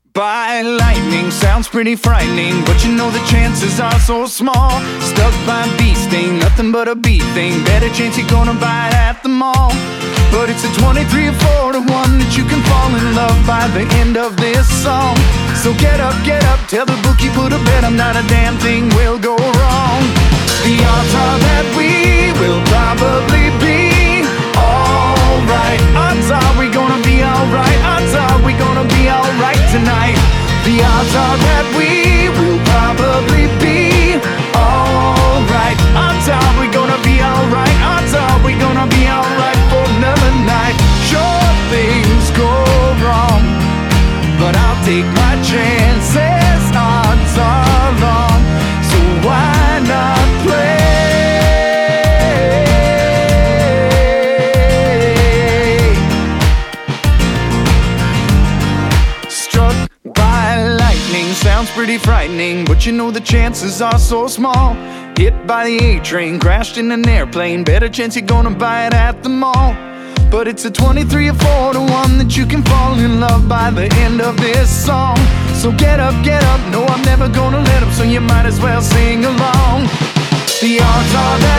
By lightning sounds pretty frightening, but you know the chances are so small. Stuck by a bee sting, nothing but a bee thing. Better chance you're gonna buy it at the mall. But it's a 23 or 4 to 1 that you can fall in love by the end of this song. So get up, tell the bookie put a bet on, not a damn thing will go wrong. The odds are that we will probably be alright. Odds are we gonna be alright. Odds are we gonna be alright tonight. The odds are that we will probably be alright. Odds are we gonna be alright. Odds are we gonna be alright for another night. Sure, things go wrong, but I'll take my chances. Odds are long, so why not play? Struck by lightning sounds pretty frightening, but you know the chances are so small. Hit by the A-train, crashed in an airplane. Better chance you're gonna buy it at the mall. But it's a 23 or 4 to 1 that you can fall in love by the end of this song. So get up, no, I'm never gonna let up, so you might as well sing along. The odds are that